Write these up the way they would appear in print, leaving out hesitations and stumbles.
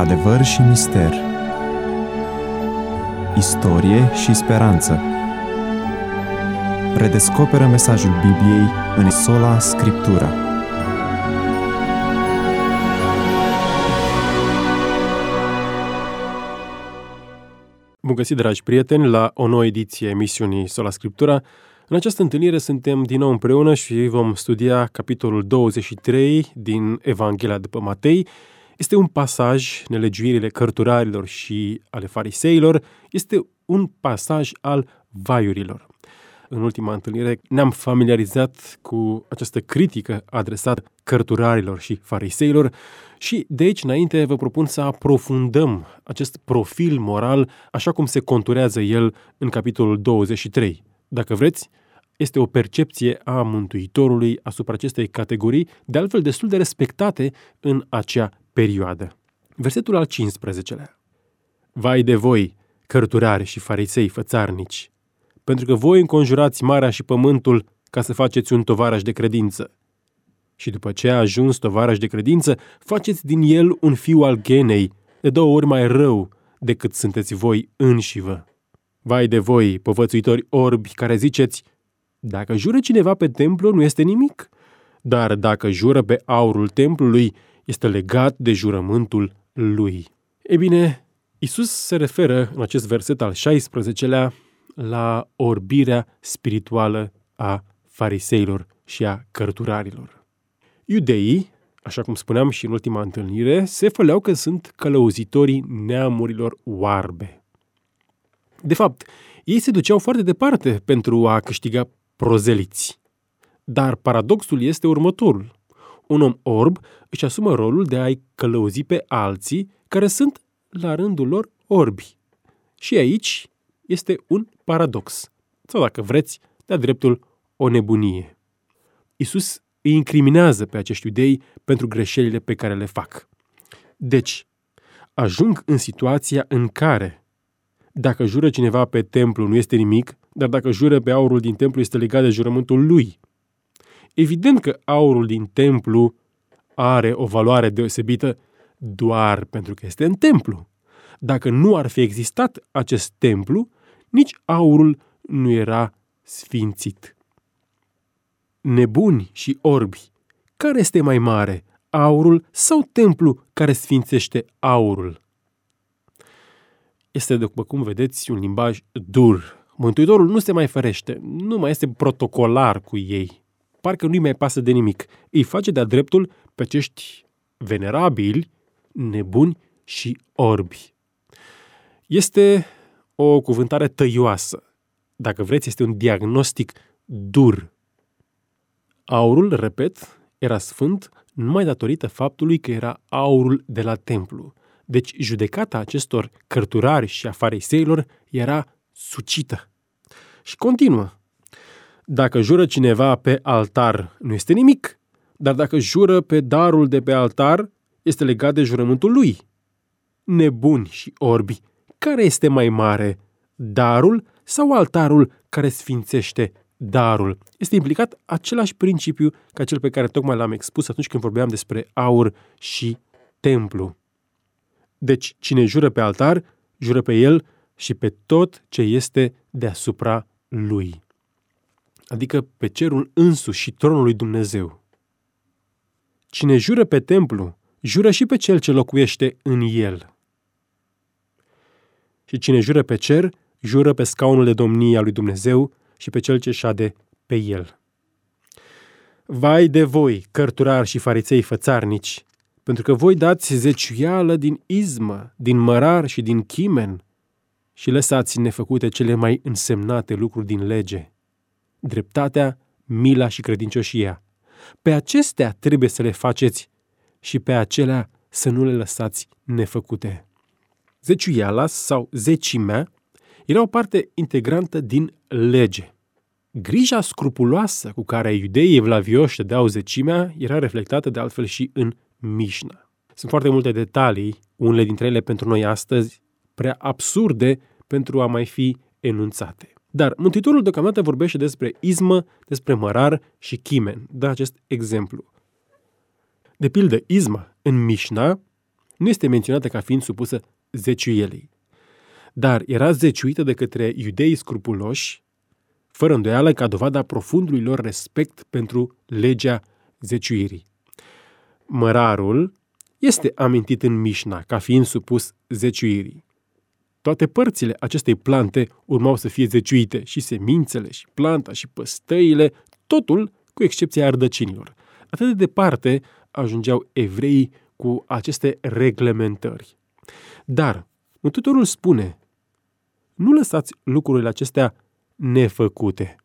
Adevăr și mister, istorie și speranță. Redescoperă mesajul Bibliei în Sola Scriptura. Bun găsit, dragi prieteni, la o nouă ediție a emisiunii Sola Scriptura. În această întâlnire suntem din nou împreună și vom studia capitolul 23 din Evanghelia după Matei. Este un pasaj, nelegiuirile cărturarilor și ale fariseilor, este un pasaj al vaiurilor. În ultima întâlnire ne-am familiarizat cu această critică adresată cărturarilor și fariseilor și de aici înainte vă propun să aprofundăm acest profil moral așa cum se conturează el în capitolul 23. Dacă vreți, este o percepție a Mântuitorului asupra acestei categorii, de altfel destul de respectate în acea perioadă. Versetul al 15-lea. Vai de voi, cărturari și farisei fățarnici, pentru că voi înconjurați marea și pământul ca să faceți un tovarăș de credință. Și după ce a ajuns tovarăș de credință, faceți din el un fiu al ghenei, de 2 ori mai rău decât sunteți voi înșivă. Vai de voi, povățuitori orbi, care ziceți, dacă jură cineva pe templu, nu este nimic, dar dacă jură pe aurul templului, este legat de jurământul lui. Ei bine, Iisus se referă în acest verset al 16-lea la orbirea spirituală a fariseilor și a cărturarilor. Iudeii, așa cum spuneam și în ultima întâlnire, se făleau că sunt călăuzitorii neamurilor oarbe. De fapt, ei se duceau foarte departe pentru a câștiga prozeliți. Dar paradoxul este următorul. Un om orb își asumă rolul de a-i călăuzi pe alții care sunt la rândul lor orbi. Și aici este un paradox. Sau dacă vreți, de-a dreptul o nebunie. Iisus îi incriminează pe acești iudei pentru greșelile pe care le fac. Deci, ajung în situația în care, dacă jură cineva pe templu, nu este nimic, dar dacă jură pe aurul din templu, este legat de jurământul lui. Evident că aurul din templu are o valoare deosebită doar pentru că este în templu. Dacă nu ar fi existat acest templu, nici aurul nu era sfințit. Nebuni și orbi, care este mai mare, aurul sau templu care sfințește aurul? Este, după cum vedeți, un limbaj dur. Mântuitorul nu se mai ferește, nu mai este protocolar cu ei. Parcă nu-i mai pasă de nimic. Îi face de-a dreptul pe acești venerabili, nebuni și orbi. Este o cuvântare tăioasă. Dacă vreți, este un diagnostic dur. Aurul, repet, era sfânt numai datorită faptului că era aurul de la templu. Deci judecata acestor cărturari și a fariseilor era sucită. Și continuă. Dacă jură cineva pe altar, nu este nimic, dar dacă jură pe darul de pe altar, este legat de jurământul lui. Nebuni și orbi, care este mai mare, darul sau altarul care sfințește darul? Este implicat același principiu ca cel pe care tocmai l-am expus atunci când vorbeam despre aur și templu. Deci, cine jură pe altar, jură pe el și pe tot ce este deasupra lui. Adică pe cerul însuși și tronul lui Dumnezeu. Cine jură pe templu, jură și pe cel ce locuiește în el. Și cine jură pe cer, jură pe scaunul de domnie al lui Dumnezeu și pe cel ce șade pe el. Vai de voi, cărturari și farisei fățarnici, pentru că voi dați zeciuială din izmă, din mărar și din chimen și lăsați nefăcute cele mai însemnate lucruri din lege, dreptatea, mila și credincioșia. Pe acestea trebuie să le faceți și pe acelea să nu le lăsați nefăcute. Zeciuiala sau zecimea era o parte integrantă din lege. Grija scrupuloasă cu care iudeii evlavioși dădeau zecimea era reflectată de altfel și în Mișna. Sunt foarte multe detalii, unele dintre ele pentru noi astăzi prea absurde pentru a mai fi enunțate. Dar Mântuitorul deocamdată vorbește despre izmă, despre mărar și chimen. Dă acest exemplu. De pildă, izma în Mișna nu este menționată ca fiind supusă zeciuielii, dar era zeciuită de către iudeii scrupuloși, fără îndoială ca dovada profundului lor respect pentru legea zeciuirii. Mărarul este amintit în Mișna ca fiind supus zeciuirii. Toate părțile acestei plante urmau să fie zeciuite, și semințele, și planta, și păstăile, totul cu excepția ardăcinilor. Atât de departe ajungeau evreii cu aceste reglementări. Dar Mântuitorul spune: nu lăsați lucrurile acestea nefăcute.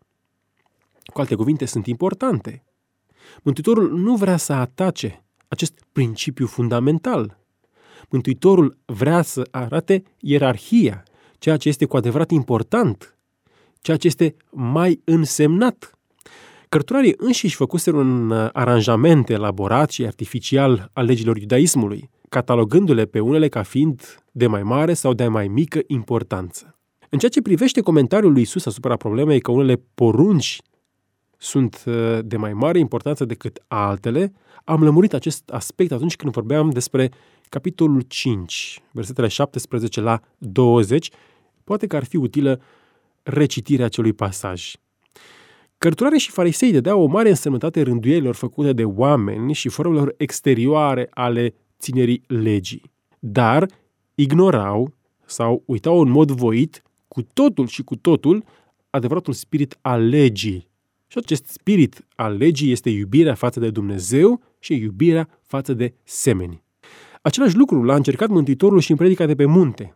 Cu alte cuvinte, sunt importante. Mântuitorul nu vrea să atace acest principiu fundamental. Mântuitorul vrea să arate ierarhia, ceea ce este cu adevărat important, ceea ce este mai însemnat. Cărturarii înșiși făcuseră un aranjament elaborat și artificial al legilor iudaismului, catalogându-le pe unele ca fiind de mai mare sau de mai mică importanță. În ceea ce privește comentariul lui Iisus asupra problemei că unele porunci sunt de mai mare importanță decât altele, am lămurit acest aspect atunci când vorbeam despre capitolul 5, versetele 17 la 20, poate că ar fi utilă recitirea acelui pasaj. Cărturarii și farisei dădeau o mare însemnătate rânduielilor făcute de oameni și formelor exterioare ale ținerii legii, dar ignorau sau uitau în mod voit cu totul și cu totul adevăratul spirit al legii. Și acest spirit al legii este iubirea față de Dumnezeu și iubirea față de semeni. Același lucru l-a încercat Mântuitorul și în predica de pe munte.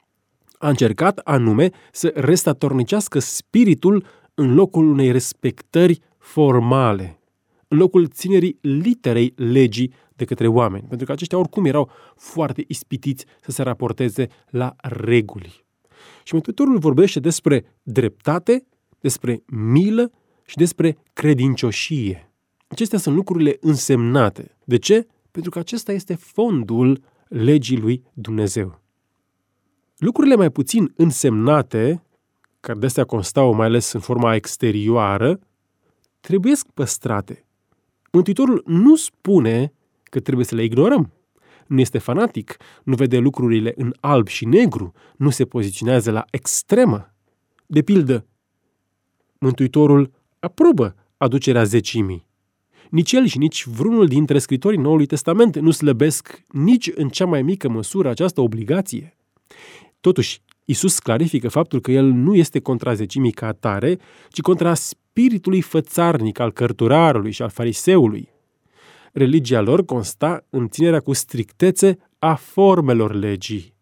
A încercat anume să restatornicească spiritul în locul unei respectări formale, în locul ținerii literei legii de către oameni, pentru că aceștia oricum erau foarte ispitiți să se raporteze la reguli. Și Mântuitorul vorbește despre dreptate, despre milă și despre credincioșie. Acestea sunt lucrurile însemnate. De ce? Pentru că acesta este fondul legii lui Dumnezeu. Lucrurile mai puțin însemnate, care de-astea constau mai ales în forma exterioară, trebuie păstrate. Mântuitorul nu spune că trebuie să le ignorăm. Nu este fanatic, nu vede lucrurile în alb și negru, nu se poziționează la extremă. De pildă, Mântuitorul aprobă aducerea zecimii. Nici el și nici vreunul dintre scritorii Noului Testament nu slăbesc nici în cea mai mică măsură această obligație. Totuși, Iisus clarifică faptul că el nu este contra zecimii ca atare, ci contra spiritului fățarnic al cărturarului și al fariseului. Religia lor consta în ținerea cu strictețe a formelor legii,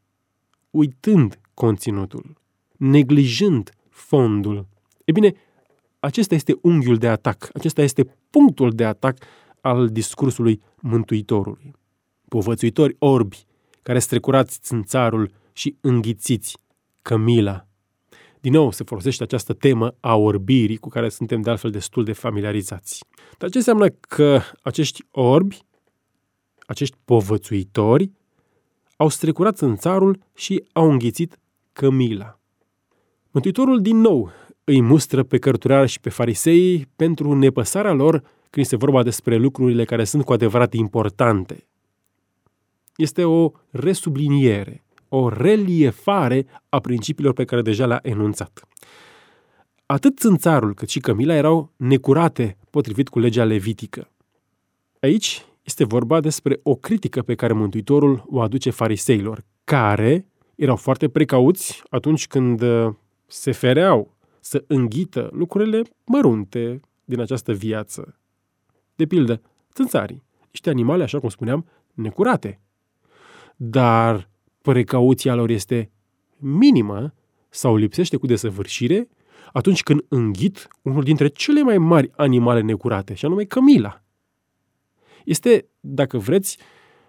uitând conținutul, neglijând fondul. E bine, acesta este unghiul de atac, acesta este punctul de atac al discursului Mântuitorului. Povățuitori orbi, care strecurați țânțarul și înghițiți cămila. Din nou se folosește această temă a orbirii cu care suntem de altfel destul de familiarizați. Dar ce înseamnă că acești orbi, acești povățuitori, au strecurat țânțarul și au înghițit cămila? Mântuitorul din nou îi mustră pe cărturari și pe farisei pentru nepăsarea lor când este vorba despre lucrurile care sunt cu adevărat importante. Este o resubliniere, o reliefare a principiilor pe care deja le-a enunțat. Atât țânțarul cât și cămila erau necurate potrivit cu legea levitică. Aici este vorba despre o critică pe care Mântuitorul o aduce fariseilor, care erau foarte precauți atunci când se fereau să înghită lucrurile mărunte din această viață. De pildă, țânțarii, niște animale, așa cum spuneam, necurate. Dar precauția lor este minimă sau lipsește cu desăvârșire atunci când înghit unul dintre cele mai mari animale necurate, și anume cămila. Este, dacă vreți,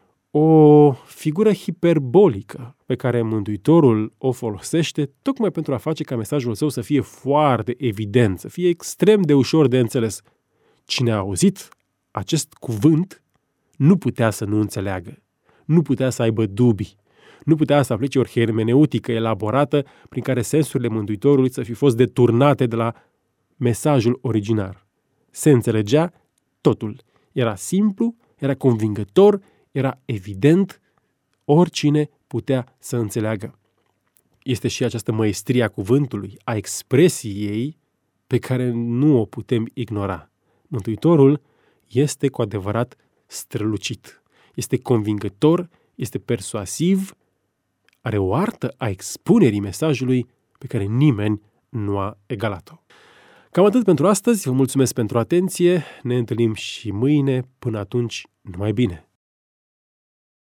o figură hiperbolică pe care Mântuitorul o folosește tocmai pentru a face ca mesajul său să fie foarte evident, să fie extrem de ușor de înțeles. Cine a auzit acest cuvânt nu putea să nu înțeleagă, nu putea să aibă dubii, nu putea să aplice o hermeneutică elaborată prin care sensurile Mântuitorului să fi fost deturnate de la mesajul original. Se înțelegea totul. Era simplu, era convingător, era evident, oricine putea să înțeleagă. Este și această măestrie a cuvântului, a expresiei ei, pe care nu o putem ignora. Mântuitorul este cu adevărat strălucit, este convingător, este persuasiv, are o artă a expunerii mesajului pe care nimeni nu a egalat-o. Cam atât pentru astăzi, vă mulțumesc pentru atenție, ne întâlnim și mâine, până atunci, numai bine!